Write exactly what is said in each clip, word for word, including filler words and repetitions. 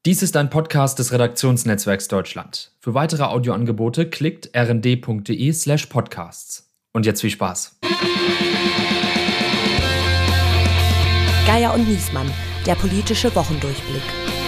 Dies ist ein Podcast des Redaktionsnetzwerks Deutschland. Für weitere Audioangebote klickt rnd.de slash podcasts. Und jetzt viel Spaß. Geier und Niesmann, der politische Wochendurchblick.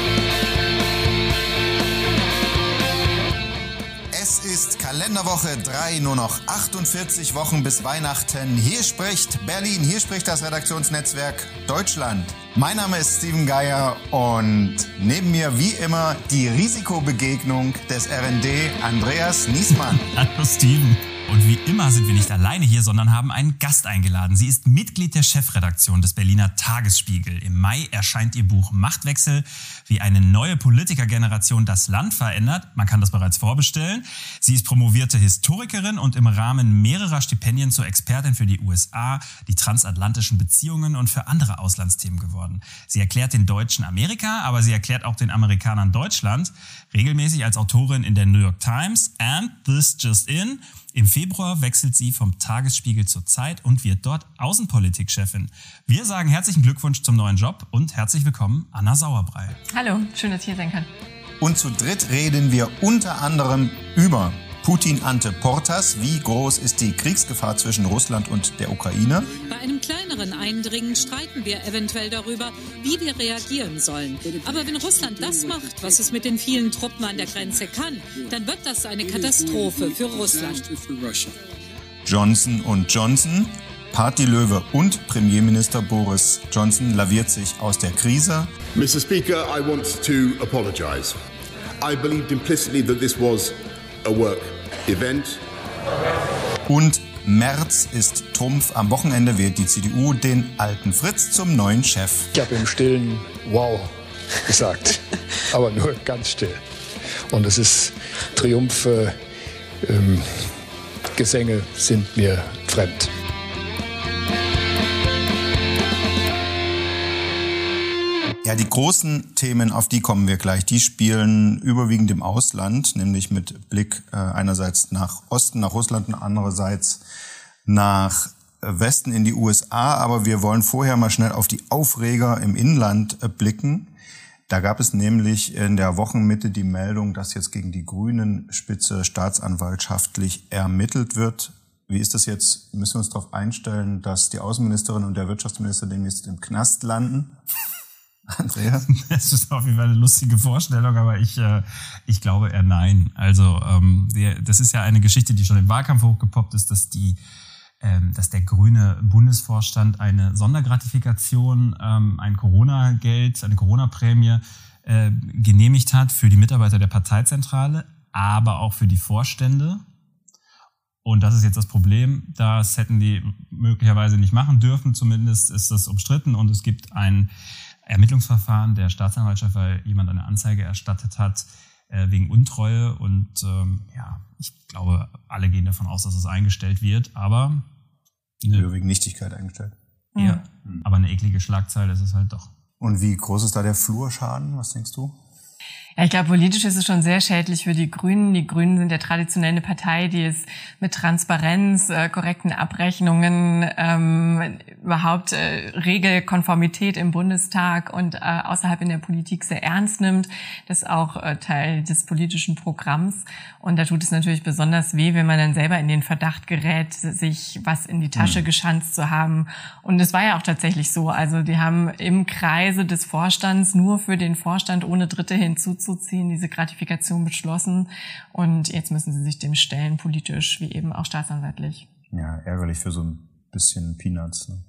Es ist Kalenderwoche drei, nur noch achtundvierzig Wochen bis Weihnachten. Hier spricht Berlin, hier spricht das Redaktionsnetzwerk Deutschland. Mein Name ist Steven Geier und neben mir wie immer die Risikobegegnung des R N D, Andreas Niesmann. Hallo Steven. Und wie immer sind wir nicht alleine hier, sondern haben einen Gast eingeladen. Sie ist Mitglied der Chefredaktion des Berliner Tagesspiegel. Im Mai erscheint ihr Buch Machtwechsel, wie eine neue Politikergeneration das Land verändert. Man kann das bereits vorbestellen. Sie ist promovierte Historikerin und im Rahmen mehrerer Stipendien zur Expertin für die U S A, die transatlantischen Beziehungen und für andere Auslandsthemen geworden. Sie erklärt den Deutschen Amerika, aber sie erklärt auch den Amerikanern Deutschland. Regelmäßig als Autorin in der New York Times and This Just In. Im Februar wechselt sie vom Tagesspiegel zur Zeit und wird dort Außenpolitik-Chefin. Wir sagen herzlichen Glückwunsch zum neuen Job und herzlich willkommen, Anna Sauerbrei. Hallo, schön, dass ich hier sein kann. Und zu dritt reden wir unter anderem über Putin ante portas. Wie groß ist die Kriegsgefahr zwischen Russland und der Ukraine? Bei einem kleineren Eindringen streiten wir eventuell darüber, wie wir reagieren sollen. Aber wenn Russland das macht, was es mit den vielen Truppen an der Grenze kann, dann wird das eine Katastrophe für Russland. Johnson und Johnson, Partylöwe und Premierminister Boris Johnson laviert sich aus der Krise. Mister Speaker, I want to apologize. I believed implicitly that this was a work event. Und Merz ist Trumpf. Am Wochenende wählt die C D U den alten Fritz zum neuen Chef. Ich habe im Stillen wow gesagt, aber nur ganz still. Und es ist Triumph, äh, ähm, Gesänge sind mir fremd. Ja, die großen Themen, auf die kommen wir gleich, die spielen überwiegend im Ausland, nämlich mit Blick äh, einerseits nach Osten, nach Russland und andererseits nach Westen in die U S A. Aber wir wollen vorher mal schnell auf die Aufreger im Inland äh, blicken. Da gab es nämlich in der Wochenmitte die Meldung, dass jetzt gegen die Grünen Spitze staatsanwaltschaftlich ermittelt wird. Wie ist das jetzt? Müssen wir uns darauf einstellen, dass die Außenministerin und der Wirtschaftsminister demnächst im Knast landen? Andreas? Das ist auf jeden Fall eine lustige Vorstellung, aber ich, äh, ich glaube eher nein. Also ähm, der, das ist ja eine Geschichte, die schon im Wahlkampf hochgepoppt ist, dass die, ähm, dass der grüne Bundesvorstand eine Sondergratifikation, ähm, ein Corona-Geld, eine Corona-Prämie äh, genehmigt hat für die Mitarbeiter der Parteizentrale, aber auch für die Vorstände. Und das ist jetzt das Problem. Das hätten die möglicherweise nicht machen dürfen. Zumindest ist das umstritten und es gibt ein Ermittlungsverfahren der Staatsanwaltschaft, weil jemand eine Anzeige erstattet hat äh, wegen Untreue. Und ähm, ja, ich glaube, alle gehen davon aus, dass es eingestellt wird. Aber ne, wegen Nichtigkeit eingestellt. Ja, mhm. Aber eine eklige Schlagzeile ist es halt doch. Und wie groß ist da der Flurschaden? Was denkst du? Ja, ich glaube, politisch ist es schon sehr schädlich für die Grünen. Die Grünen sind ja traditionell eine Partei, die es mit Transparenz, äh, korrekten Abrechnungen, ähm, überhaupt äh, Regelkonformität im Bundestag und äh, außerhalb in der Politik sehr ernst nimmt. Das ist auch äh, Teil des politischen Programms. Und da tut es natürlich besonders weh, wenn man dann selber in den Verdacht gerät, sich was in die Tasche mhm. geschanzt zu haben. Und es war ja auch tatsächlich so. Also die haben im Kreise des Vorstands nur für den Vorstand ohne Dritte hinzuzuziehen diese Gratifikation beschlossen. Und jetzt müssen sie sich dem stellen, politisch wie eben auch staatsanwaltlich. Ja, ärgerlich für so ein bisschen Peanuts. Ne?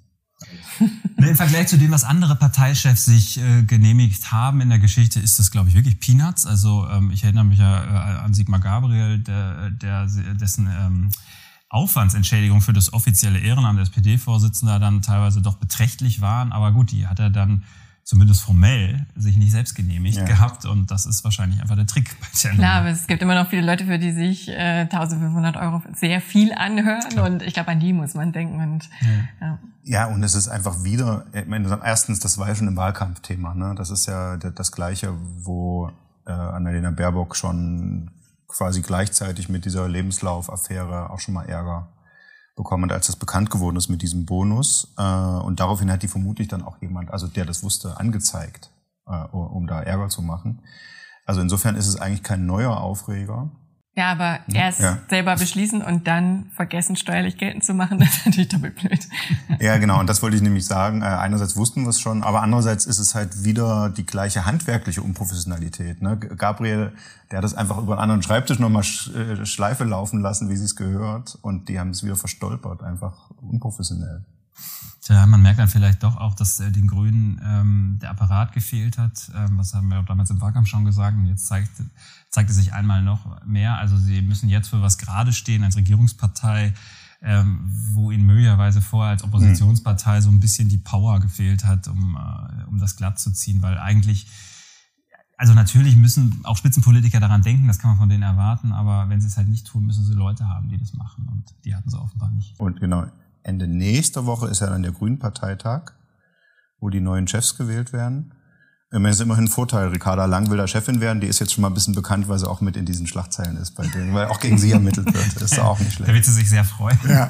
Im Vergleich zu dem, was andere Parteichefs sich äh, genehmigt haben in der Geschichte, ist das, glaube ich, wirklich Peanuts. Also ähm, ich erinnere mich ja äh, an Sigmar Gabriel, der, der dessen ähm, Aufwandsentschädigung für das offizielle Ehrenamt der S P D-Vorsitzender dann teilweise doch beträchtlich waren. Aber gut, die hat er dann zumindest formell sich nicht selbst genehmigt ja. gehabt. Und das ist wahrscheinlich einfach der Trick bei der Klar, aber es gibt immer noch viele Leute, für die sich äh, eintausendfünfhundert Euro sehr viel anhören. Klar. Und ich glaube, an die muss man denken. Und ja. ja. Ja, und es ist einfach wieder, ich meine, erstens, das war ja schon ein Wahlkampfthema, ne? Das ist ja das Gleiche, wo äh, Annalena Baerbock schon quasi gleichzeitig mit dieser Lebenslaufaffäre auch schon mal Ärger bekommen hat, als das bekannt geworden ist mit diesem Bonus. Äh, und daraufhin hat die vermutlich dann auch jemand, also der das wusste, angezeigt. äh, um da Ärger zu machen. Also insofern ist es eigentlich kein neuer Aufreger. Ja, aber erst ja. selber beschließen und dann vergessen, steuerlich geltend zu machen, das ist natürlich doppelt blöd. Ja, genau. Und das wollte ich nämlich sagen. Einerseits wussten wir es schon, aber andererseits ist es halt wieder die gleiche handwerkliche Unprofessionalität. Ne? Gabriel, der hat das einfach über einen anderen Schreibtisch nochmal Schleife laufen lassen, wie sie es gehört. Und die haben es wieder verstolpert. Einfach unprofessionell. Tja, man merkt dann vielleicht doch auch, dass äh, den Grünen ähm, der Apparat gefehlt hat. Ähm, was haben wir auch damals im Wahlkampf schon gesagt. Und jetzt zeigt, zeigt es sich einmal noch mehr. Also sie müssen jetzt für was gerade stehen als Regierungspartei, ähm, wo ihnen möglicherweise vorher als Oppositionspartei so ein bisschen die Power gefehlt hat, um, äh, um das glatt zu ziehen. Weil eigentlich, also natürlich müssen auch Spitzenpolitiker daran denken, das kann man von denen erwarten. Aber wenn sie es halt nicht tun, müssen sie Leute haben, die das machen. Und die hatten sie offenbar nicht. Und genau. Ende nächster Woche ist ja dann der Grünen-Parteitag, wo die neuen Chefs gewählt werden. Es ist immerhin ein Vorteil, Ricarda Lang will da Chefin werden, die ist jetzt schon mal ein bisschen bekannt, weil sie auch mit in diesen Schlagzeilen ist bei denen, weil auch gegen sie ermittelt wird. Das ist auch nicht schlecht. Da wird sie sich sehr freuen. Ja.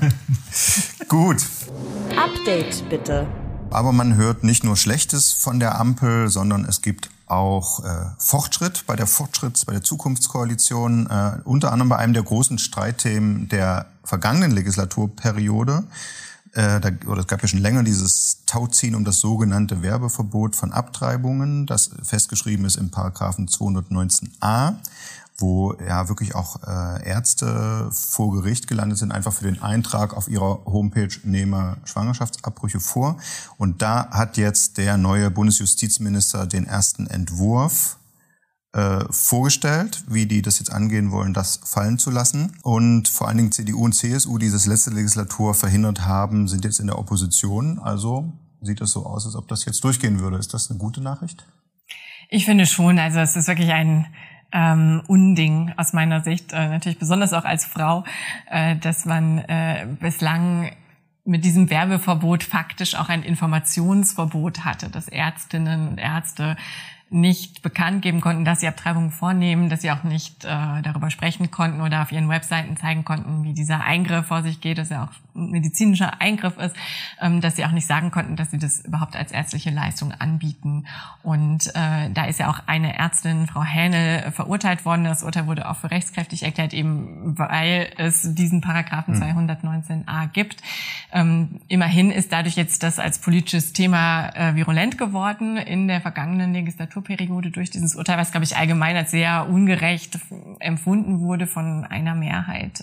Gut. Update bitte. Aber man hört nicht nur Schlechtes von der Ampel, sondern es gibt auch äh, Fortschritt bei der Fortschritts-, bei der Zukunftskoalition, äh, unter anderem bei einem der großen Streitthemen der vergangenen Legislaturperiode. Äh, da, oder es gab ja schon länger dieses Tauziehen um das sogenannte Werbeverbot von Abtreibungen, das festgeschrieben ist im Paragraphen zweihundertneunzehn a, wo ja wirklich auch äh, Ärzte vor Gericht gelandet sind, einfach für den Eintrag auf ihrer Homepage nehme Schwangerschaftsabbrüche vor. Und da hat jetzt der neue Bundesjustizminister den ersten Entwurf äh, vorgestellt, wie die das jetzt angehen wollen, das fallen zu lassen. Und vor allen Dingen C D U und C S U, die das letzte Legislatur verhindert haben, sind jetzt in der Opposition. Also sieht es so aus, als ob das jetzt durchgehen würde. Ist das eine gute Nachricht? Ich finde schon. Also es ist wirklich ein Ähm, Unding aus meiner Sicht, äh, natürlich besonders auch als Frau, äh, dass man äh, bislang mit diesem Werbeverbot faktisch auch ein Informationsverbot hatte, dass Ärztinnen und Ärzte nicht bekannt geben konnten, dass sie Abtreibungen vornehmen, dass sie auch nicht äh, darüber sprechen konnten oder auf ihren Webseiten zeigen konnten, wie dieser Eingriff vor sich geht, dass er auch ein medizinischer Eingriff ist, ähm, dass sie auch nicht sagen konnten, dass sie das überhaupt als ärztliche Leistung anbieten. Und äh, da ist ja auch eine Ärztin, Frau Hähnel, verurteilt worden. Das Urteil wurde auch für rechtskräftig erklärt, eben weil es diesen Paragraphen zweihundertneunzehn a gibt. Ähm, immerhin ist dadurch jetzt das als politisches Thema äh, virulent geworden in der vergangenen Legislatur. Periode durch dieses Urteil, was, glaube ich, allgemein als sehr ungerecht empfunden wurde von einer Mehrheit.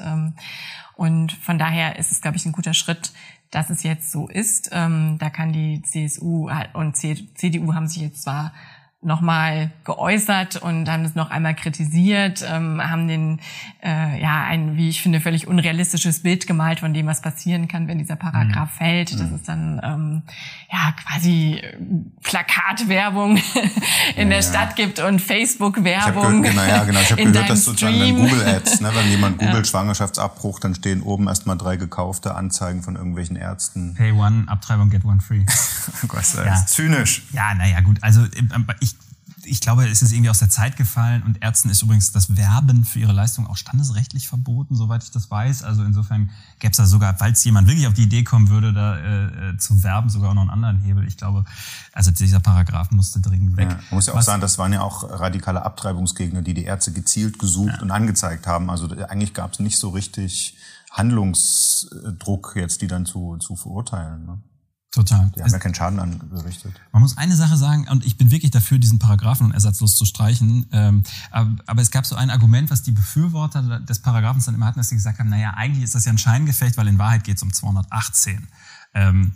Und von daher ist es, glaube ich, ein guter Schritt, dass es jetzt so ist. Da kann die C S U und C D U haben sich jetzt zwar nochmal geäußert und haben es noch einmal kritisiert, ähm, haben den äh, ja ein, wie ich finde, völlig unrealistisches Bild gemalt von dem, was passieren kann, wenn dieser Paragraph mhm. fällt. Das ist dann ähm, ja quasi Plakatwerbung in ja, der Stadt gibt und Facebook-Werbung. Genau, ja, genau. Ich habe gehört, dass sozusagen dann Google Ads, ne, wenn jemand googelt ja. Schwangerschaftsabbruch, dann stehen oben erstmal drei gekaufte Anzeigen von irgendwelchen Ärzten. Pay one, Abtreibung, get one free. Das ist ja. zynisch. Ja, naja, gut. Also ich Ich glaube, es ist irgendwie aus der Zeit gefallen und Ärzten ist übrigens das Werben für ihre Leistung auch standesrechtlich verboten, soweit ich das weiß. Also insofern gäbe es da sogar, falls jemand wirklich auf die Idee kommen würde, da äh, zu werben, sogar auch noch einen anderen Hebel. Ich glaube, also dieser Paragraph musste dringend weg. Ja, man muss ja auch Was, sagen, das waren ja auch radikale Abtreibungsgegner, die die Ärzte gezielt gesucht ja. und angezeigt haben. Also eigentlich gab es nicht so richtig Handlungsdruck jetzt, die dann zu, zu verurteilen. Ne? Total. Die haben ja keinen Schaden angerichtet. Man muss eine Sache sagen, und ich bin wirklich dafür, diesen Paragraphen ersatzlos zu streichen, ähm, aber, aber es gab so ein Argument, was die Befürworter des Paragraphens dann immer hatten, dass sie gesagt haben, naja, eigentlich ist das ja ein Scheingefecht, weil in Wahrheit geht es um zweihundertachtzehn. Ähm,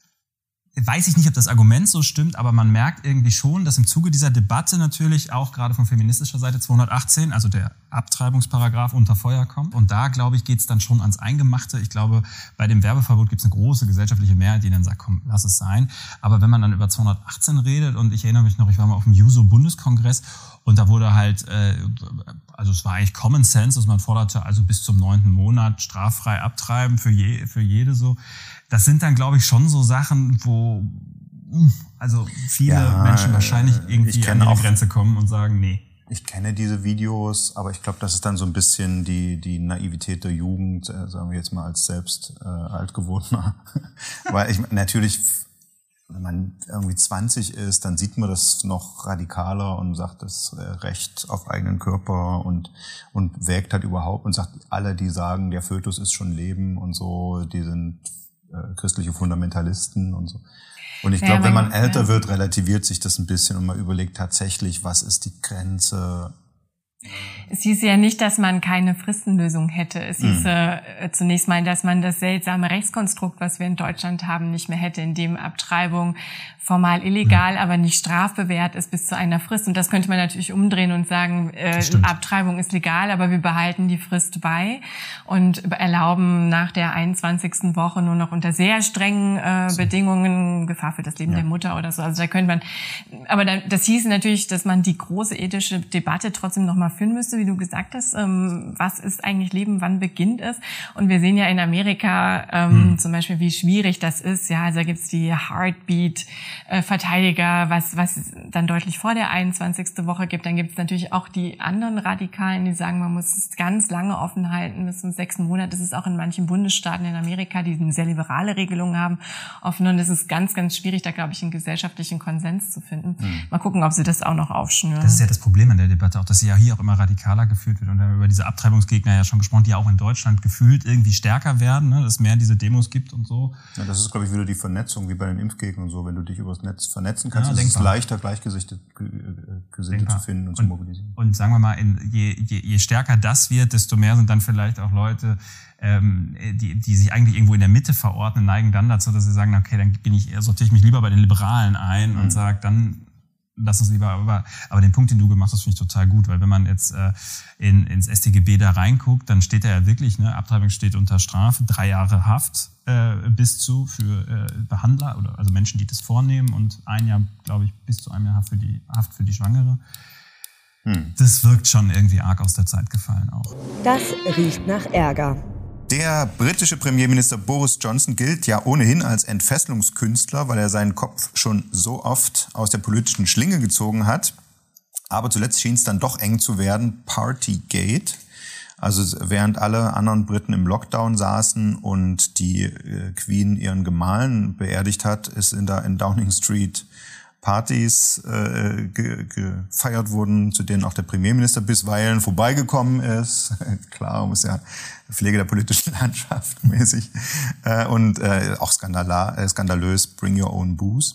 Weiß ich nicht, ob das Argument so stimmt, aber man merkt irgendwie schon, dass im Zuge dieser Debatte natürlich auch gerade von feministischer Seite zweihundertachtzehn, also der Abtreibungsparagraph, unter Feuer kommt. Und da, glaube ich, geht es dann schon ans Eingemachte. Ich glaube, bei dem Werbeverbot gibt es eine große gesellschaftliche Mehrheit, die dann sagt, komm, lass es sein. Aber wenn man dann über zweihundertachtzehn redet, und ich erinnere mich noch, ich war mal auf dem Juso-Bundeskongress und da wurde halt, äh, also es war eigentlich Common Sense, dass man forderte, also bis zum neunten Monat straffrei abtreiben für, je, für jede so. Das sind dann, glaube ich, schon so Sachen, wo also viele ja, Menschen wahrscheinlich irgendwie an die auch, Grenze kommen und sagen, nee. Ich kenne diese Videos, aber ich glaube, das ist dann so ein bisschen die die Naivität der Jugend, äh, sagen wir jetzt mal als selbst äh, altgeworener. Weil ich natürlich wenn man irgendwie zwanzig ist, dann sieht man das noch radikaler und sagt das Recht auf eigenen Körper und und wägt halt überhaupt und sagt, alle, die sagen, der Fötus ist schon Leben und so, die sind äh, christliche Fundamentalisten und so. Und ich glaube, ja, wenn man älter ja. wird, relativiert sich das ein bisschen und man überlegt tatsächlich, was ist die Grenze. Es hieße ja nicht, dass man keine Fristenlösung hätte. Es hieße äh, zunächst mal, dass man das seltsame Rechtskonstrukt, was wir in Deutschland haben, nicht mehr hätte, in dem Abtreibung formal illegal, aber nicht strafbewehrt ist bis zu einer Frist. Und das könnte man natürlich umdrehen und sagen, äh, Abtreibung ist legal, aber wir behalten die Frist bei und erlauben nach der einundzwanzigsten Woche nur noch unter sehr strengen äh, so. Bedingungen Gefahr für das Leben ja. der Mutter oder so. Also da könnte man, aber da, das hieße natürlich, dass man die große ethische Debatte trotzdem noch mal führen müsste, wie du gesagt hast. Ähm, was ist eigentlich Leben? Wann beginnt es? Und wir sehen ja in Amerika ähm, hm. zum Beispiel, wie schwierig das ist. Ja, also da gibt's die Heartbeat Verteidiger, was was dann deutlich vor der einundzwanzigsten Woche gibt. Dann gibt es natürlich auch die anderen Radikalen, die sagen, man muss es ganz lange offen halten, bis zum sechsten Monat. Das ist auch in manchen Bundesstaaten in Amerika, die eine sehr liberale Regelung haben, offen. Und es ist ganz, ganz schwierig, da, glaube ich, einen gesellschaftlichen Konsens zu finden. Mhm. Mal gucken, ob sie das auch noch aufschnüren. Das ist ja das Problem in der Debatte, auch dass sie ja hier auch immer radikaler geführt wird. Und wir haben über diese Abtreibungsgegner ja schon gesprochen, die ja auch in Deutschland gefühlt irgendwie stärker werden, ne? Dass es mehr diese Demos gibt und so. Ja, das ist, glaube ich, wieder die Vernetzung, wie bei den Impfgegnern und so. Wenn du dich übers Netz vernetzen kannst, ja, ist es leichter, Gleichgesinnte zu finden und, und zu mobilisieren. Und sagen wir mal, in, je, je, je stärker das wird, desto mehr sind dann vielleicht auch Leute, ähm, die, die sich eigentlich irgendwo in der Mitte verordnen, neigen dann dazu, dass sie sagen, okay, dann bin ich, sortiere ich mich lieber bei den Liberalen ein mhm. und sage, dann lass uns lieber, aber, aber den Punkt, den du gemacht hast, finde ich total gut, weil wenn man jetzt äh, in, ins S t G B da reinguckt, dann steht da ja wirklich, ne, Abtreibung steht unter Strafe, drei Jahre Haft äh, bis zu für äh, Behandler oder also Menschen, die das vornehmen und ein Jahr, glaube ich, bis zu einem Jahr Haft für die, Haft für die Schwangere. Hm. Das wirkt schon irgendwie arg aus der Zeit gefallen auch. Das riecht nach Ärger. Der britische Premierminister Boris Johnson gilt ja ohnehin als Entfesselungskünstler, weil er seinen Kopf schon so oft aus der politischen Schlinge gezogen hat. Aber zuletzt schien es dann doch eng zu werden. Partygate. Also während alle anderen Briten im Lockdown saßen und die äh, Queen ihren Gemahl beerdigt hat, ist in der in Downing Street Partys äh, ge, gefeiert wurden, zu denen auch der Premierminister bisweilen vorbeigekommen ist. Klar, muss ja Pflege der politischen Landschaft mäßig. Äh, und äh, auch skandala, äh, skandalös, bring your own booze.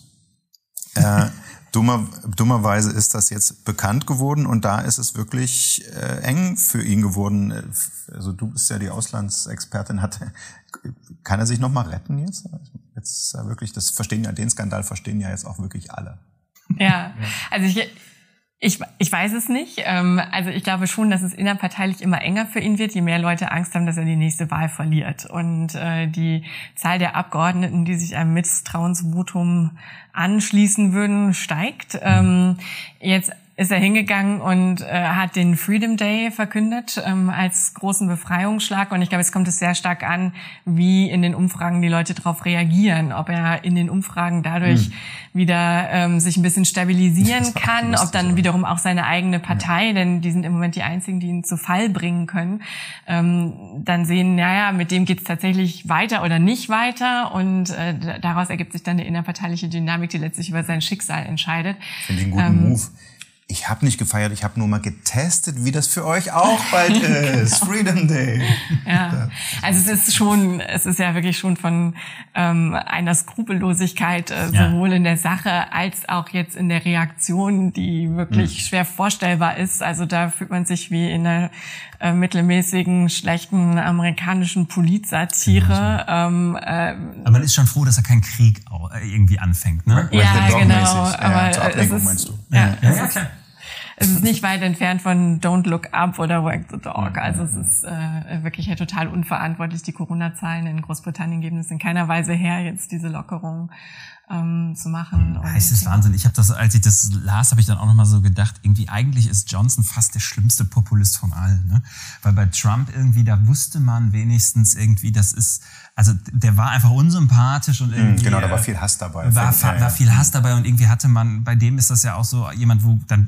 Äh, dummer, dummerweise ist das jetzt bekannt geworden und da ist es wirklich äh, eng für ihn geworden. Also du bist ja die Auslandsexpertin. Hat, kann er sich noch mal retten jetzt? Jetzt ist ja wirklich, das verstehen ja, den Skandal verstehen ja jetzt auch wirklich alle. Ja, also ich, ich, ich weiß es nicht. Also ich glaube schon, dass es innerparteilich immer enger für ihn wird, je mehr Leute Angst haben, dass er die nächste Wahl verliert. Und die Zahl der Abgeordneten, die sich einem Misstrauensvotum anschließen würden, steigt. Mhm. Jetzt ist er hingegangen und äh, hat den Freedom Day verkündet ähm, als großen Befreiungsschlag. Und ich glaube, es kommt es sehr stark an, wie in den Umfragen die Leute darauf reagieren. Ob er in den Umfragen dadurch hm. wieder ähm, sich ein bisschen stabilisieren kann, ob dann wiederum auch seine eigene Partei, ja. denn die sind im Moment die einzigen, die ihn zu Fall bringen können, ähm, dann sehen, naja, mit dem geht's tatsächlich weiter oder nicht weiter. Und äh, daraus ergibt sich dann eine innerparteiliche Dynamik, die letztlich über sein Schicksal entscheidet. Finde ich einen guten ähm, Move. Ich habe nicht gefeiert, ich habe nur mal getestet, wie das für euch auch bald ist. Freedom Day. Ja, also es ist schon, es ist ja wirklich schon von ähm, einer Skrupellosigkeit äh, ja. sowohl in der Sache als auch jetzt in der Reaktion, die wirklich mhm. schwer vorstellbar ist. Also da fühlt man sich wie in einer äh, mittelmäßigen, schlechten amerikanischen Politsatire. Ähm, äh, Aber man ist schon froh, dass er keinen Krieg irgendwie anfängt, ne? Ja, genau. Aber zur Ablenkung, es ist, meinst du? Ja, ja, es ja, ist, es ist nicht weit entfernt von Don't Look Up oder Wag the Dog. Also es ist äh, wirklich ja total unverantwortlich. Die Corona-Zahlen in Großbritannien geben es in keiner Weise her, jetzt diese Lockerung ähm, zu machen. Ja, es ist Wahnsinn. Ich habe das, als ich das las, habe ich dann auch nochmal so gedacht, irgendwie eigentlich ist Johnson fast der schlimmste Populist von allen, ne? Weil bei Trump irgendwie, da wusste man wenigstens irgendwie, das ist, also der war einfach unsympathisch und irgendwie... Genau, da war viel Hass dabei. War, war, war viel Hass dabei und irgendwie hatte man, bei dem ist das ja auch so jemand, wo dann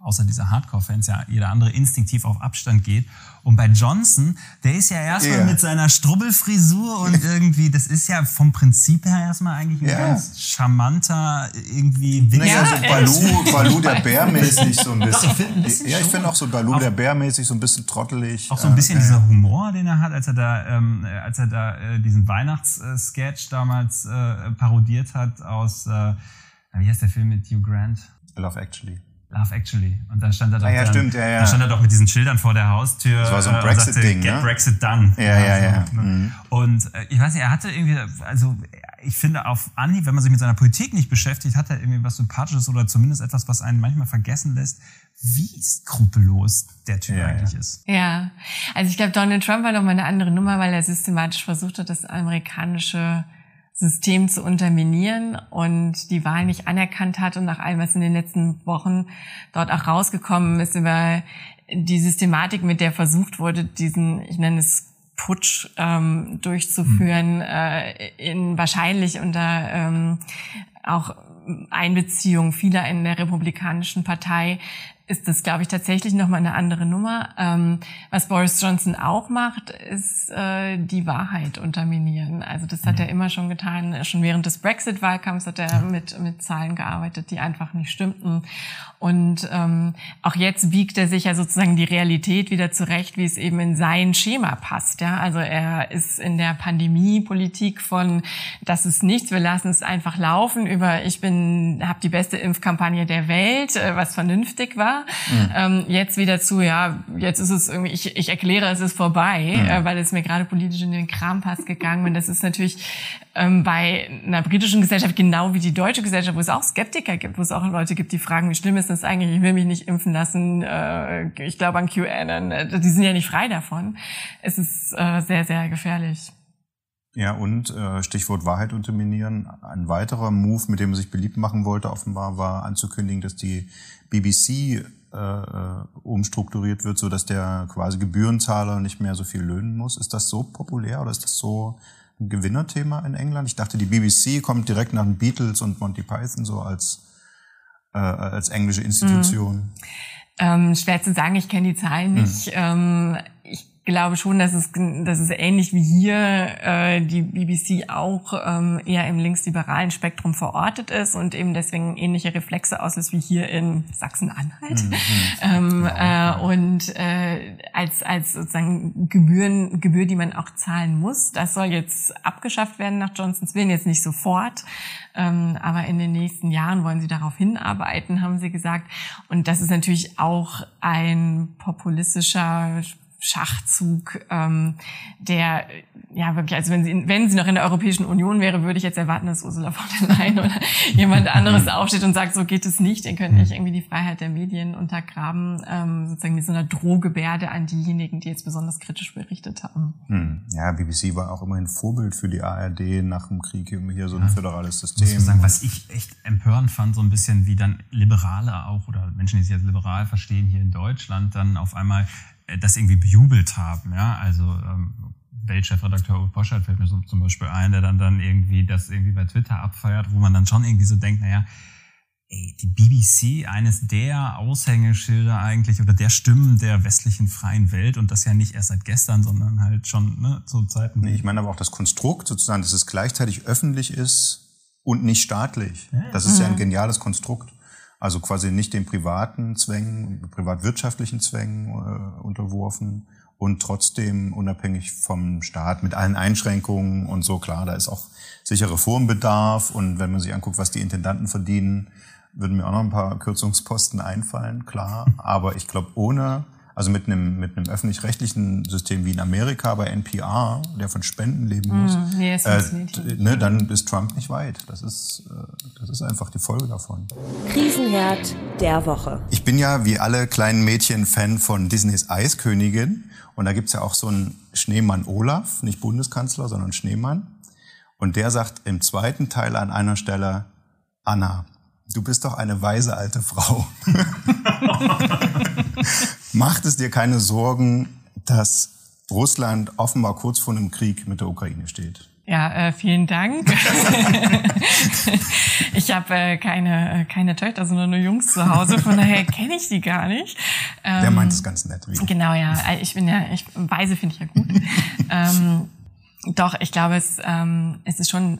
außer dieser Hardcore-Fans, ja jeder andere instinktiv auf Abstand geht. Und bei Johnson, der ist ja erstmal yeah. mit seiner Strubbelfrisur und irgendwie, das ist ja vom Prinzip her erstmal eigentlich ein yeah. ganz charmanter, irgendwie Wichser. Naja, so Baloo, Baloo der Bär-mäßig so ein bisschen. Ja, ich finde auch so Baloo der Bär-mäßig so ein bisschen trottelig. Auch so ein bisschen äh, dieser Humor, den er hat, als er da, ähm, als er da äh, diesen Weihnachtssketch damals äh, parodiert hat aus, äh, wie heißt der Film mit Hugh Grant? Love Actually. Love Actually. Und da stand er doch, ah, ja, dann, stimmt, ja, ja. da stand er doch mit diesen Schildern vor der Haustür. Das war so ein Brexit-Ding, Get ne? Brexit done. Ja, ja, ja. Also, ne? mhm. Und äh, ich weiß nicht, er hatte irgendwie, also ich finde auf Anhieb, wenn man sich mit seiner Politik nicht beschäftigt, hat er irgendwie was Sympathisches oder zumindest etwas, was einen manchmal vergessen lässt, wie skrupellos der Typ ja, eigentlich ja. ist. Ja, also ich glaube, Donald Trump war noch mal eine andere Nummer, weil er systematisch versucht hat, das amerikanische System zu unterminieren und die Wahl nicht anerkannt hat und nach allem, was in den letzten Wochen dort auch rausgekommen ist über die Systematik, mit der versucht wurde, diesen, ich nenne es Putsch ähm, durchzuführen, mhm. äh, in wahrscheinlich unter ähm, auch Einbeziehung vieler in der Republikanischen Partei, ist das, glaube ich, tatsächlich nochmal eine andere Nummer. Ähm, was Boris Johnson auch macht, ist äh, die Wahrheit unterminieren. Also das hat er immer schon getan. Schon während des Brexit-Wahlkampfs hat er mit mit Zahlen gearbeitet, die einfach nicht stimmten. Und ähm, auch jetzt biegt er sich ja sozusagen die Realität wieder zurecht, wie es eben in sein Schema passt. Ja, also er ist in der Pandemie-Politik von das ist nichts, wir lassen es einfach laufen, über ich bin habe die beste Impfkampagne der Welt, äh, was vernünftig war. Mhm. Ähm, jetzt wieder zu, ja, jetzt ist es irgendwie, ich, ich erkläre, es ist vorbei, mhm. äh, weil es mir gerade politisch in den Krampass gegangen und das ist natürlich ähm, bei einer britischen Gesellschaft genau wie die deutsche Gesellschaft, wo es auch Skeptiker gibt, wo es auch Leute gibt, die fragen, wie schlimm ist das eigentlich, ich will mich nicht impfen lassen, äh, ich glaube an QAnon, äh, die sind ja nicht frei davon. Es ist äh, sehr, sehr gefährlich. Ja, und äh, Stichwort Wahrheit unterminieren. Ein weiterer Move, mit dem er sich beliebt machen wollte, offenbar war anzukündigen, dass die B B C äh, umstrukturiert wird, so dass der quasi Gebührenzahler nicht mehr so viel löhnen muss. Ist das so populär oder ist das so ein Gewinnerthema in England? Ich dachte, die B B C kommt direkt nach den Beatles und Monty Python so als äh, als englische Institution. Mhm. Ähm, schwer zu sagen, ich kenne die Zahlen nicht. Mhm. Ähm, ich Ich glaube schon, dass es, dass es ähnlich wie hier äh, die B B C auch ähm, eher im linksliberalen Spektrum verortet ist und eben deswegen ähnliche Reflexe auslöst wie hier in Sachsen-Anhalt. Mhm. Ähm, ja. äh, und äh, als als sozusagen Gebühren Gebühr, die man auch zahlen muss, das soll jetzt abgeschafft werden nach Johnsons Willen, jetzt nicht sofort, ähm, aber in den nächsten Jahren wollen sie darauf hinarbeiten, haben sie gesagt. Und das ist natürlich auch ein populistischer Schachzug, ähm, der ja wirklich, also wenn sie wenn sie noch in der Europäischen Union wäre, würde ich jetzt erwarten, dass Ursula von der Leyen oder jemand anderes aufsteht und sagt, so geht es nicht, ihr könnt nicht irgendwie die Freiheit der Medien untergraben, ähm, sozusagen mit so einer Drohgebärde an diejenigen, die jetzt besonders kritisch berichtet haben. Hm. Ja, B B C war auch immerhin Vorbild für die A R D nach dem Krieg, hier so ein ja. föderales System. Ich muss sagen, was ich echt empörend fand, so ein bisschen wie dann Liberale auch oder Menschen, die sich als liberal verstehen, hier in Deutschland dann auf einmal das irgendwie bejubelt haben, ja, also ähm, Weltchefredakteur Uwe Poschardt fällt mir so zum Beispiel ein, der dann dann irgendwie das irgendwie bei Twitter abfeiert, wo man dann schon irgendwie so denkt, naja, ey, die B B C, eines der Aushängeschilder eigentlich oder der Stimmen der westlichen freien Welt und das ja nicht erst seit gestern, sondern halt schon ne, zu Zeiten. Nee, ich meine aber auch das Konstrukt sozusagen, dass es gleichzeitig öffentlich ist und nicht staatlich. Ja. Das ist mhm. ja ein geniales Konstrukt. Also quasi nicht den privaten Zwängen, privatwirtschaftlichen Zwängen äh, unterworfen und trotzdem unabhängig vom Staat mit allen Einschränkungen und so. Klar, da ist auch sicher Reformbedarf und wenn man sich anguckt, was die Intendanten verdienen, würden mir auch noch ein paar Kürzungsposten einfallen, klar. Aber ich glaube, ohne, also mit einem mit einem öffentlich-rechtlichen System wie in Amerika bei N P R, der von Spenden leben muss, mm, nee, äh, ne, dann ist Trump nicht weit. Das ist äh, das ist einfach die Folge davon. Krisenherd der Woche. Ich bin ja wie alle kleinen Mädchen Fan von Disneys Eiskönigin und da gibt's ja auch so einen Schneemann Olaf, nicht Bundeskanzler, sondern Schneemann. Und der sagt im zweiten Teil an einer Stelle, Anna, du bist doch eine weise alte Frau. Macht es dir keine Sorgen, dass Russland offenbar kurz vor einem Krieg mit der Ukraine steht? Ja, äh, vielen Dank. Ich habe äh, keine keine Töchter, sondern nur Jungs zu Hause, von daher kenne ich die gar nicht. Ähm, Der meint es ganz nett. Wie genau, ja. Ich bin ja, ich Weise finde ich ja gut. ähm, doch, ich glaube, es ähm, es ist schon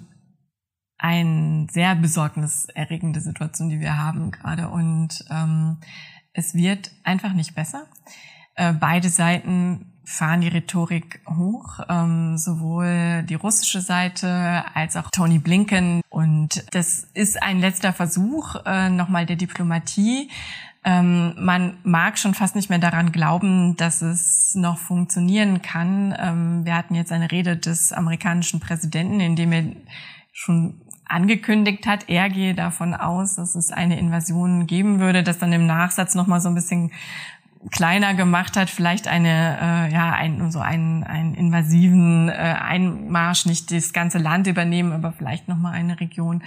eine sehr besorgniserregende Situation, die wir haben gerade, und ähm, es wird einfach nicht besser. Äh, beide Seiten fahren die Rhetorik hoch, ähm, sowohl die russische Seite als auch Tony Blinken. Und das ist ein letzter Versuch äh, nochmal der Diplomatie. Ähm, man mag schon fast nicht mehr daran glauben, dass es noch funktionieren kann. Ähm, wir hatten jetzt eine Rede des amerikanischen Präsidenten, in dem er schon angekündigt hat, er gehe davon aus, dass es eine Invasion geben würde, das dann im Nachsatz nochmal so ein bisschen kleiner gemacht hat, vielleicht eine, äh, ja, ein, so einen, einen invasiven äh, Einmarsch, nicht das ganze Land übernehmen, aber vielleicht nochmal eine Region.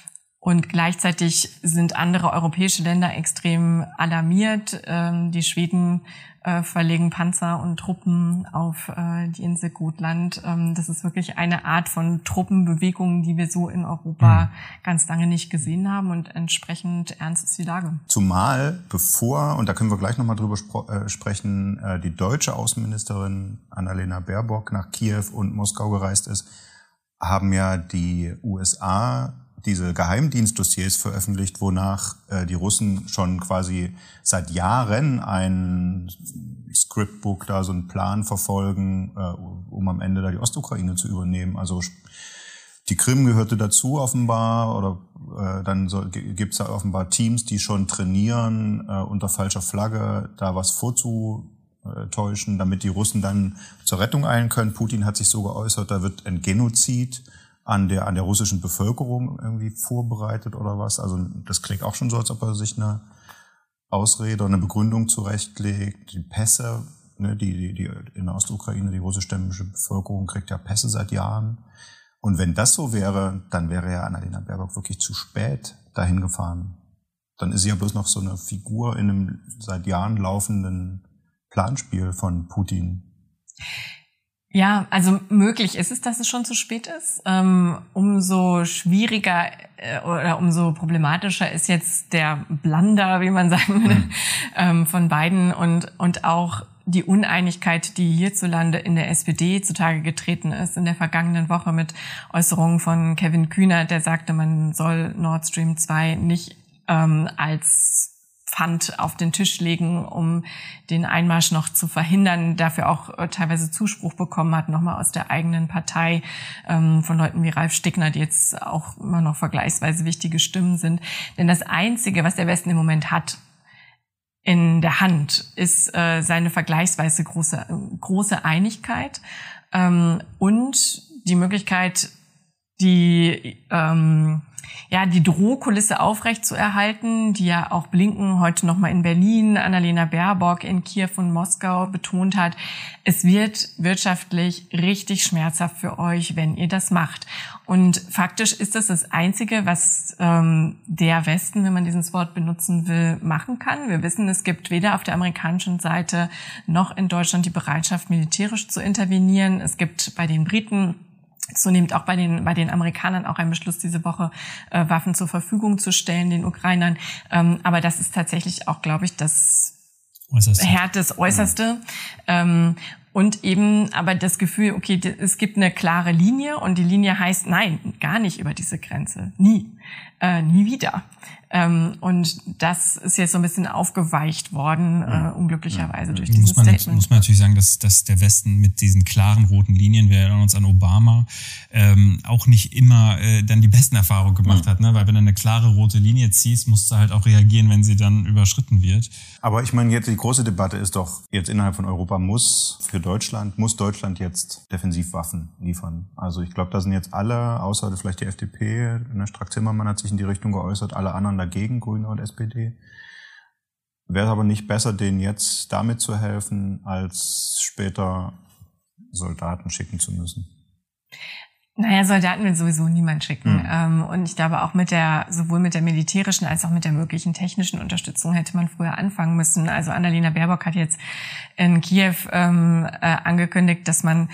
Und gleichzeitig sind andere europäische Länder extrem alarmiert. Ähm, die Schweden äh, verlegen Panzer und Truppen auf äh, die Insel Gotland. Ähm, das ist wirklich eine Art von Truppenbewegung, die wir so in Europa mhm. ganz lange nicht gesehen haben, und entsprechend ernst ist die Lage. Zumal bevor, und da können wir gleich nochmal drüber spro- äh, sprechen, äh, die deutsche Außenministerin Annalena Baerbock nach Kiew und Moskau gereist ist, haben ja die U S A diese Geheimdienstdossiers veröffentlicht, wonach äh, die Russen schon quasi seit Jahren ein Scriptbook, da so einen Plan verfolgen, äh, um am Ende da die Ostukraine zu übernehmen. Also die Krim gehörte dazu offenbar, oder äh, dann so, gibt es da offenbar Teams, die schon trainieren, äh, unter falscher Flagge da was vorzutäuschen, damit die Russen dann zur Rettung eilen können. Putin hat sich so geäußert, da wird ein Genozid an der an der russischen Bevölkerung irgendwie vorbereitet oder was. Also das klingt auch schon so, als ob er sich eine Ausrede oder eine Begründung zurechtlegt. Die Pässe, ne, die, die, die in der Ostukraine, die russischstämmige Bevölkerung kriegt ja Pässe seit Jahren. Und wenn das so wäre, dann wäre ja Annalena Baerbock wirklich zu spät dahin gefahren. Dann ist sie ja bloß noch so eine Figur in einem seit Jahren laufenden Planspiel von Putin. Ja, also möglich ist es, dass es schon zu spät ist. Ähm, umso schwieriger äh, oder umso problematischer ist jetzt der Blunder, wie man sagen würde, mhm. ähm, von beiden, und und auch die Uneinigkeit, die hierzulande in der S P D zutage getreten ist in der vergangenen Woche mit Äußerungen von Kevin Kühnert, der sagte, man soll Nord Stream zwei nicht ähm, als Pfand auf den Tisch legen, um den Einmarsch noch zu verhindern, dafür auch äh, teilweise Zuspruch bekommen hat, nochmal aus der eigenen Partei, ähm, von Leuten wie Ralf Stickner, die jetzt auch immer noch vergleichsweise wichtige Stimmen sind. Denn das Einzige, was der Westen im Moment hat in der Hand, ist äh, seine vergleichsweise große, große Einigkeit ähm, und die Möglichkeit, die ähm, ja, die Drohkulisse aufrecht zu erhalten, die ja auch Blinken heute nochmal in Berlin, Annalena Baerbock in Kiew und Moskau betont hat. Es wird wirtschaftlich richtig schmerzhaft für euch, wenn ihr das macht. Und faktisch ist das das Einzige, was ähm, der Westen, wenn man dieses Wort benutzen will, machen kann. Wir wissen, es gibt weder auf der amerikanischen Seite noch in Deutschland die Bereitschaft, militärisch zu intervenieren. Es gibt bei den Briten zunehmend auch bei den bei den Amerikanern auch ein Beschluss diese Woche, äh, Waffen zur Verfügung zu stellen, den Ukrainern. Ähm, aber das ist tatsächlich auch, glaube ich, das Äußerste. Härte, das Äußerste. Mhm. Ähm, und eben aber das Gefühl, okay, es gibt eine klare Linie, und die Linie heißt, nein, gar nicht über diese Grenze. Nie. Äh, nie wieder. Ähm, und das ist jetzt so ein bisschen aufgeweicht worden, äh, unglücklicherweise, ja, durch dieses muss man, Statement. Muss man natürlich sagen, dass, dass der Westen mit diesen klaren roten Linien, wir erinnern uns an Obama, ähm, auch nicht immer äh, dann die besten Erfahrungen gemacht ja. hat, ne? Weil wenn du eine klare rote Linie ziehst, musst du halt auch reagieren, wenn sie dann überschritten wird. Aber ich meine, jetzt die große Debatte ist doch, jetzt innerhalb von Europa muss für Deutschland, muss Deutschland jetzt Defensivwaffen liefern. Also ich glaube, da sind jetzt alle, außer vielleicht die F D P, ne, Strack-Zimmermann hat sich in die Richtung geäußert, alle anderen dagegen, Grüne und S P D. Wäre es aber nicht besser, denen jetzt damit zu helfen, als später Soldaten schicken zu müssen? Naja, Soldaten will sowieso niemand schicken. Mhm. Ähm, und ich glaube auch mit der, sowohl mit der militärischen als auch mit der möglichen technischen Unterstützung hätte man früher anfangen müssen. Also Annalena Baerbock hat jetzt in Kiew ähm, äh, angekündigt, dass man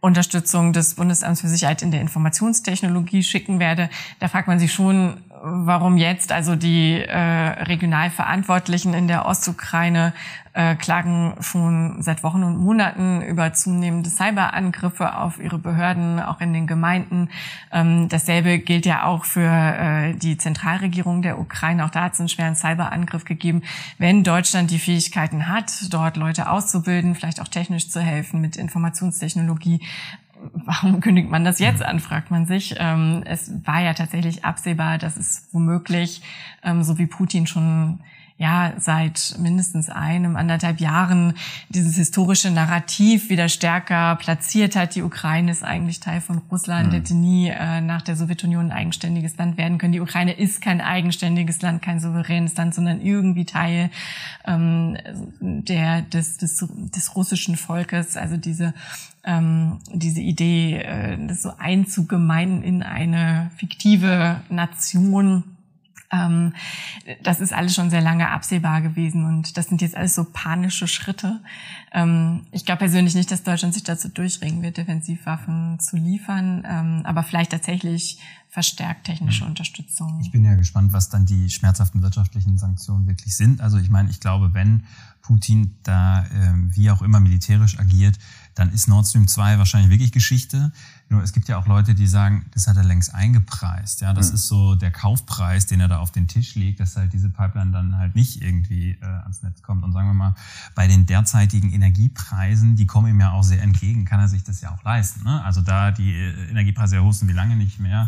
Unterstützung des Bundesamts für Sicherheit in der Informationstechnologie schicken werde. Da fragt man sich schon, warum jetzt? Also die äh, regional Verantwortlichen in der Ostukraine äh, klagen schon seit Wochen und Monaten über zunehmende Cyberangriffe auf ihre Behörden, auch in den Gemeinden. Ähm, dasselbe gilt ja auch für äh, die Zentralregierung der Ukraine. Auch da hat es einen schweren Cyberangriff gegeben. Wenn Deutschland die Fähigkeiten hat, dort Leute auszubilden, vielleicht auch technisch zu helfen mit Informationstechnologie, warum kündigt man das jetzt an, fragt man sich. Ähm, es war ja tatsächlich absehbar, dass es womöglich, ähm, so wie Putin schon ja seit mindestens einem, anderthalb Jahren dieses historische Narrativ wieder stärker platziert hat. Die Ukraine ist eigentlich Teil von Russland, mhm. hätte nie äh, nach der Sowjetunion ein eigenständiges Land werden können. Die Ukraine ist kein eigenständiges Land, kein souveränes Land, sondern irgendwie Teil ähm, der des, des, des russischen Volkes. Also diese ähm, diese Idee, äh, das so einzugemeinen in eine fiktive Nation. Ähm, das ist alles schon sehr lange absehbar gewesen und das sind jetzt alles so panische Schritte. Ähm, ich glaube persönlich nicht, dass Deutschland sich dazu durchringen wird, Defensivwaffen zu liefern, ähm, aber vielleicht tatsächlich verstärkt technische Unterstützung. Ich bin ja gespannt, was dann die schmerzhaften wirtschaftlichen Sanktionen wirklich sind. Also ich meine, ich glaube, wenn Putin da äh, wie auch immer militärisch agiert, dann ist Nord Stream zwei wahrscheinlich wirklich Geschichte. Nur es gibt ja auch Leute, die sagen, das hat er längst eingepreist. Ja, das mhm. ist so der Kaufpreis, den er da auf den Tisch legt, dass halt diese Pipeline dann halt nicht irgendwie äh, ans Netz kommt. Und sagen wir mal, bei den derzeitigen Energiepreisen, die kommen ihm ja auch sehr entgegen, kann er sich das ja auch leisten. Ne? Also da die Energiepreise ja hoch sind wie lange nicht mehr,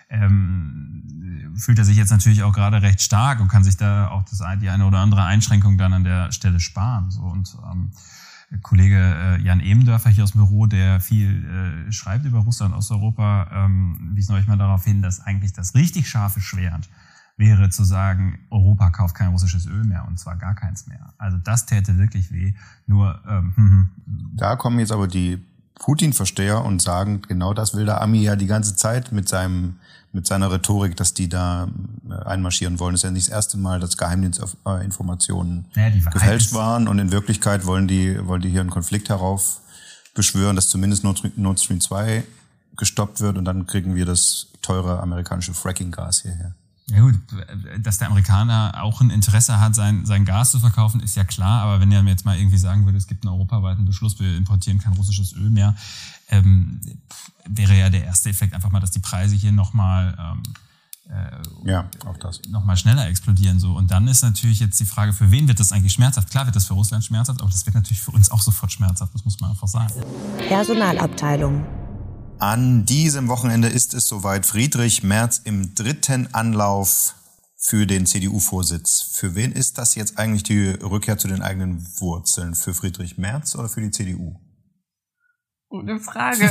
ähm, fühlt er sich jetzt natürlich auch gerade recht stark und kann sich da auch das, die eine oder andere Einschränkung dann an der Stelle sparen. So und ähm, Kollege äh, Jan Emendörfer hier aus dem Büro, der viel äh, schreibt über Russland und Osteuropa, ähm, wies neulich mal darauf hin, dass eigentlich das richtig scharfe Schwert wäre zu sagen, Europa kauft kein russisches Öl mehr und zwar gar keins mehr. Also das täte wirklich weh. Nur ähm, hm, da kommen jetzt aber die Putin-Versteher und sagen, genau das will der Ami ja die ganze Zeit mit seinem mit seiner Rhetorik, dass die da einmarschieren wollen. Das ist ja nicht das erste Mal, dass Geheimdienstinformationen ja, gefälscht waren und in Wirklichkeit wollen die wollen die hier einen Konflikt heraufbeschwören, dass zumindest Nord Stream zwei gestoppt wird und dann kriegen wir das teure amerikanische Fracking-Gas hierher. Ja gut, dass der Amerikaner auch ein Interesse hat, sein, sein Gas zu verkaufen, ist ja klar. Aber wenn er mir jetzt mal irgendwie sagen würde, es gibt einen europaweiten Beschluss, wir importieren kein russisches Öl mehr, ähm, wäre ja der erste Effekt einfach mal, dass die Preise hier nochmal ähm, äh, ja, auch das. noch mal schneller explodieren. So. Und dann ist natürlich jetzt die Frage, für wen wird das eigentlich schmerzhaft? Klar wird das für Russland schmerzhaft, aber das wird natürlich für uns auch sofort schmerzhaft, das muss man einfach sagen. Personalabteilung. An diesem Wochenende ist es soweit. Friedrich Merz im dritten Anlauf für den C D U-Vorsitz. Für wen ist das jetzt eigentlich die Rückkehr zu den eigenen Wurzeln? Für Friedrich Merz oder für die C D U? Gute Frage.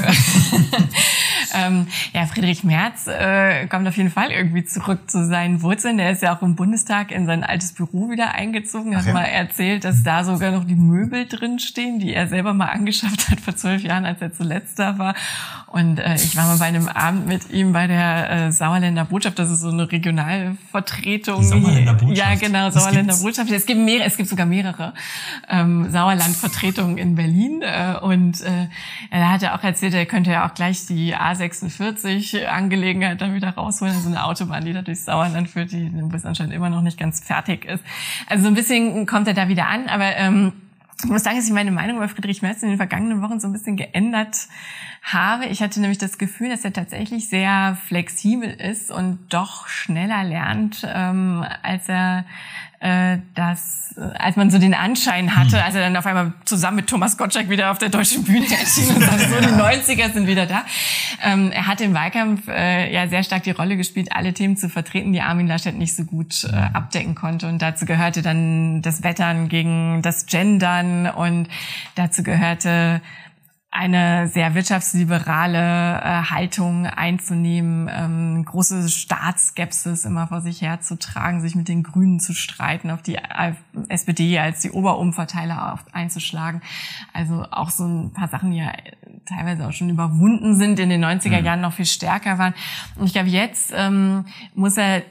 ähm, ja, Friedrich Merz äh, kommt auf jeden Fall irgendwie zurück zu seinen Wurzeln. Der ist ja auch im Bundestag in sein altes Büro wieder eingezogen. Er hat ja mal erzählt, dass da sogar noch die Möbel drin stehen, die er selber mal angeschafft hat vor zwölf Jahren, als er zuletzt da war. Und äh, ich war mal bei einem Abend mit ihm bei der äh, Sauerländer Botschaft. Das ist so eine Regionalvertretung. Die Sauerländer Botschaft? Ja, genau, Sauerländer Botschaft. Es gibt mehrere, es gibt sogar mehrere ähm, Sauerlandvertretungen in Berlin. Äh, und äh, er hat ja auch erzählt, er könnte ja auch gleich die A sechsundvierzig Angelegenheit dann wieder rausholen. Also eine Autobahn, die da durchs Sauerland führt, die bis anscheinend immer noch nicht ganz fertig ist. Also so ein bisschen kommt er da wieder an. Aber ähm, ich muss sagen, dass ich meine Meinung über Friedrich Merz in den vergangenen Wochen so ein bisschen geändert habe. Ich hatte nämlich das Gefühl, dass er tatsächlich sehr flexibel ist und doch schneller lernt, ähm, als er äh, das, als man so den Anschein hatte, als er dann auf einmal zusammen mit Thomas Gottschalk wieder auf der deutschen Bühne erschien und sagte, so die neunziger sind wieder da. Ähm, er hat im Wahlkampf äh, ja sehr stark die Rolle gespielt, alle Themen zu vertreten, die Armin Laschet nicht so gut äh, abdecken konnte. Und dazu gehörte dann das Wettern gegen das Gendern und dazu gehörte eine sehr wirtschaftsliberale äh, Haltung einzunehmen, ähm, große Staatsskepsis immer vor sich herzutragen, sich mit den Grünen zu streiten, auf die S P D als die Oberumverteiler auf, einzuschlagen. Also auch so ein paar Sachen, die ja teilweise auch schon überwunden sind, in den neunziger Jahren noch viel stärker waren. Und ich glaube, jetzt ähm, muss er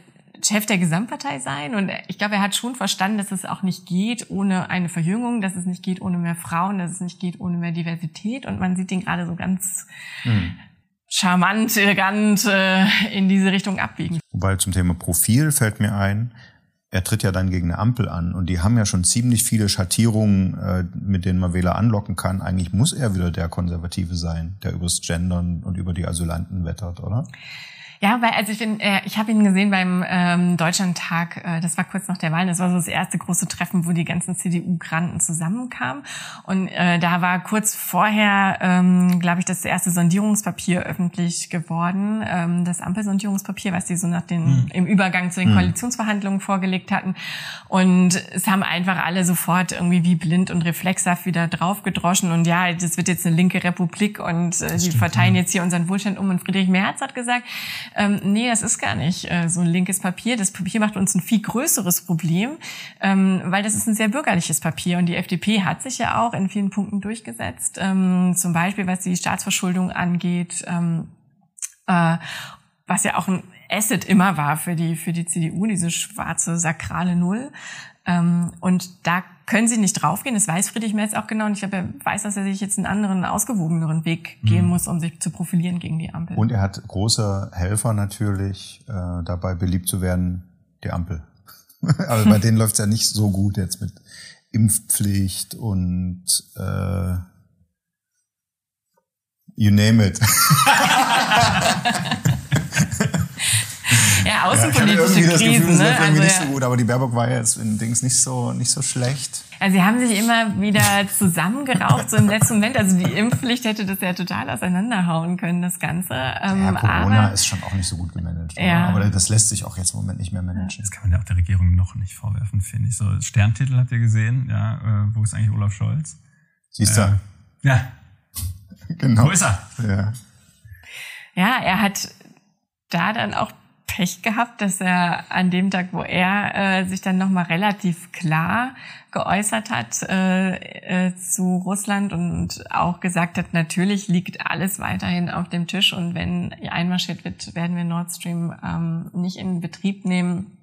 Chef der Gesamtpartei sein. Und ich glaube, er hat schon verstanden, dass es auch nicht geht ohne eine Verjüngung, dass es nicht geht ohne mehr Frauen, dass es nicht geht ohne mehr Diversität. Und man sieht ihn gerade so ganz mhm. charmant, elegant äh, in diese Richtung abbiegen. Wobei zum Thema Profil fällt mir ein, er tritt ja dann gegen eine Ampel an und die haben ja schon ziemlich viele Schattierungen, äh, mit denen man Wähler anlocken kann. Eigentlich muss er wieder der Konservative sein, der übers Gendern und über die Asylanten wettert, oder? Ja, weil also ich bin, äh, ich habe ihn gesehen beim ähm, Deutschlandtag. Äh, das war kurz nach der Wahl. Das war so das erste große Treffen, wo die ganzen C D U-Granten zusammenkamen. Und äh, da war kurz vorher, ähm, glaube ich, das erste Sondierungspapier öffentlich geworden, ähm, das Ampelsondierungspapier, was die so nach den mhm. im Übergang zu den mhm. Koalitionsverhandlungen vorgelegt hatten. Und es haben einfach alle sofort irgendwie wie blind und reflexhaft wieder draufgedroschen. Und ja, das wird jetzt eine linke Republik und äh, die verteilen ja. jetzt hier unseren Wohlstand um. Und Friedrich Merz hat gesagt, Ähm, nee, das ist gar nicht äh, so ein linkes Papier. Das Papier macht uns ein viel größeres Problem, ähm, weil das ist ein sehr bürgerliches Papier. Und die F D P hat sich ja auch in vielen Punkten durchgesetzt. Ähm, zum Beispiel, was die Staatsverschuldung angeht, ähm, äh, was ja auch ein Asset immer war für die, für die C D U, diese schwarze sakrale Null. Ähm, und da können sie nicht draufgehen. Das weiß Friedrich Merz auch genau. Und ich glaube, er weiß, dass er sich jetzt einen anderen, ausgewogeneren Weg gehen mhm. muss, um sich zu profilieren gegen die Ampel. Und er hat große Helfer natürlich, äh, dabei beliebt zu werden, die Ampel. Aber bei denen läuft's ja nicht so gut jetzt mit Impfpflicht und äh, you name it. Ja, außenpolitische ja, Krisen, Gefühl, ne? Also, nicht ja. so gut, aber die Baerbock war ja jetzt in Dings nicht so nicht so schlecht. Also sie haben sich immer wieder zusammengeraucht, so im letzten Moment. Also die Impfpflicht hätte das ja total auseinanderhauen können, das Ganze. Ähm, ja, Corona aber, ist schon auch nicht so gut gemanagt. Ja. Aber das lässt sich auch jetzt im Moment nicht mehr managen. Das kann man ja auch der Regierung noch nicht vorwerfen, finde ich. So Sterntitel habt ihr gesehen, ja, wo ist eigentlich Olaf Scholz? Siehst du? Äh, ja. Genau. Wo ist er? Ja. Ja, er hat da dann auch Pech gehabt, dass er an dem Tag, wo er äh, sich dann nochmal relativ klar geäußert hat äh, äh, zu Russland und auch gesagt hat, natürlich liegt alles weiterhin auf dem Tisch und wenn einmarschiert wird, werden wir Nord Stream ähm, nicht in Betrieb nehmen.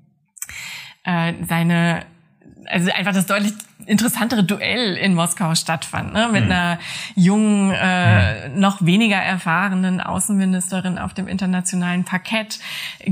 Äh, seine also einfach das deutlich interessantere Duell in Moskau stattfand, ne? Mit mhm. einer jungen, äh, mhm. noch weniger erfahrenen Außenministerin auf dem internationalen Parkett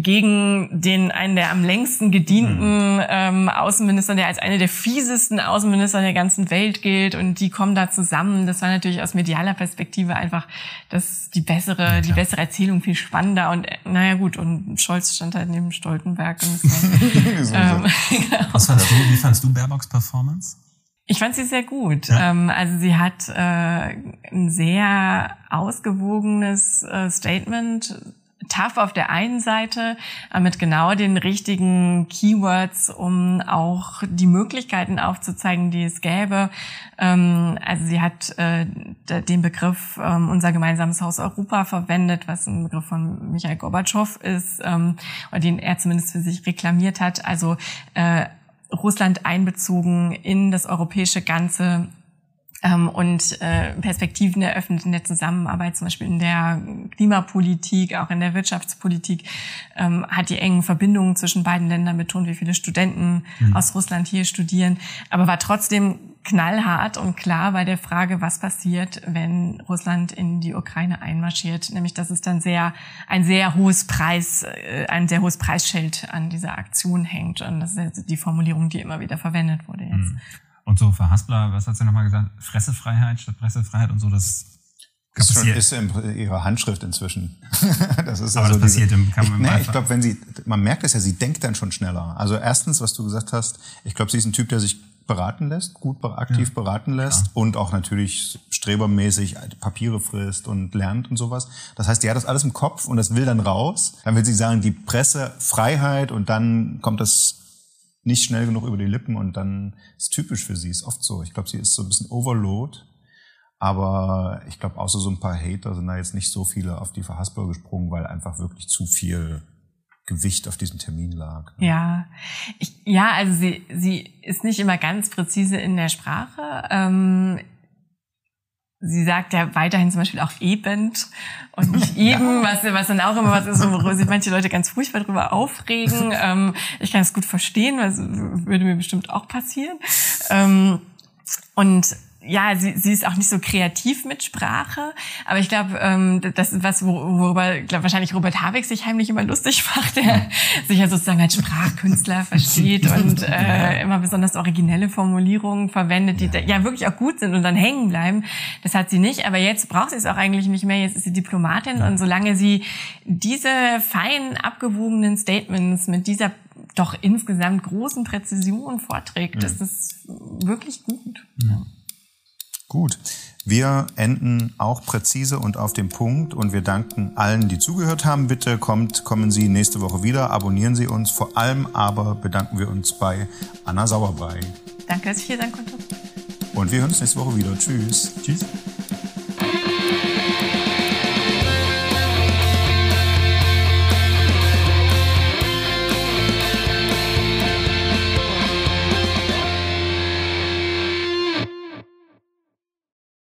gegen den einen der am längsten gedienten mhm. ähm, Außenminister, der als eine der fiesesten Außenminister der ganzen Welt gilt und die kommen da zusammen. Das war natürlich aus medialer Perspektive einfach das die bessere, ja, die bessere Erzählung viel spannender und naja gut und Scholz stand halt neben Stoltenberg und das war, ähm, genau. Was fandst du, wie fandst du Baerbocks Performance? Ich fand sie sehr gut. Ja. Ähm, also sie hat äh, ein sehr ausgewogenes äh, Statement, tough auf der einen Seite, äh, mit genau den richtigen Keywords, um auch die Möglichkeiten aufzuzeigen, die es gäbe. Ähm, also sie hat äh, den Begriff ähm, unser gemeinsames Haus Europa verwendet, was ein Begriff von Michail Gorbatschow ist, ähm, oder den er zumindest für sich reklamiert hat. Also äh, Russland einbezogen in das europäische Ganze ähm, und äh, Perspektiven eröffnet in der Zusammenarbeit, zum Beispiel in der Klimapolitik, auch in der Wirtschaftspolitik, ähm, hat die engen Verbindungen zwischen beiden Ländern betont, wie viele Studenten mhm. aus Russland hier studieren, aber war trotzdem knallhart und klar bei der Frage, was passiert, wenn Russland in die Ukraine einmarschiert, nämlich dass es dann sehr ein sehr hohes Preis, ein sehr hohes Preisschild an dieser Aktion hängt und das ist die Formulierung, die immer wieder verwendet wurde jetzt. Und so für Haspler, was hat sie nochmal gesagt? Fressefreiheit statt Pressefreiheit und so, das Das ist, ist in ihrer Handschrift inzwischen. Das ist aber also das passiert diese, im Kampf. Ich, nee, ich glaube, wenn sie, man merkt es ja, sie denkt dann schon schneller. Also erstens, was du gesagt hast, ich glaube, sie ist ein Typ, der sich beraten lässt, gut aktiv ja, beraten lässt klar. Und auch natürlich strebermäßig Papiere frisst und lernt und sowas. Das heißt, die hat das alles im Kopf und das will dann raus. Dann will sie sagen, die Pressefreiheit und dann kommt das nicht schnell genug über die Lippen und dann ist typisch für sie, ist oft so. Ich glaube, sie ist so ein bisschen Overload. Aber ich glaube, außer so ein paar Hater sind da jetzt nicht so viele auf die Verhaspler gesprungen, weil einfach wirklich zu viel Gewicht auf diesem Termin lag. Ja, ich, ja, also sie, sie ist nicht immer ganz präzise in der Sprache. Ähm, sie sagt ja weiterhin zum Beispiel auch eben und nicht eben, was, was dann auch immer was ist, worüber sich manche Leute ganz furchtbar drüber aufregen. Ähm, ich kann es gut verstehen, weil es würde mir bestimmt auch passieren. Ähm, und ja, sie, sie ist auch nicht so kreativ mit Sprache, aber ich glaube, ähm, das ist was, worüber glaub, wahrscheinlich Robert Habeck sich heimlich immer lustig macht, der sich ja sozusagen als Sprachkünstler versteht und äh, immer besonders originelle Formulierungen verwendet, die ja. ja wirklich auch gut sind und dann hängen bleiben. Das hat sie nicht, aber jetzt braucht sie es auch eigentlich nicht mehr. Jetzt ist sie Diplomatin ja. und solange sie diese fein abgewogenen Statements mit dieser doch insgesamt großen Präzision vorträgt, mhm. ist das wirklich gut. Ja. Gut, wir enden auch präzise und auf den Punkt und wir danken allen, die zugehört haben. Bitte kommt, kommen Sie nächste Woche wieder, abonnieren Sie uns. Vor allem aber bedanken wir uns bei Anna Sauerbrei. Danke, dass ich hier sein konnte. Und wir hören uns nächste Woche wieder. Tschüss. Tschüss.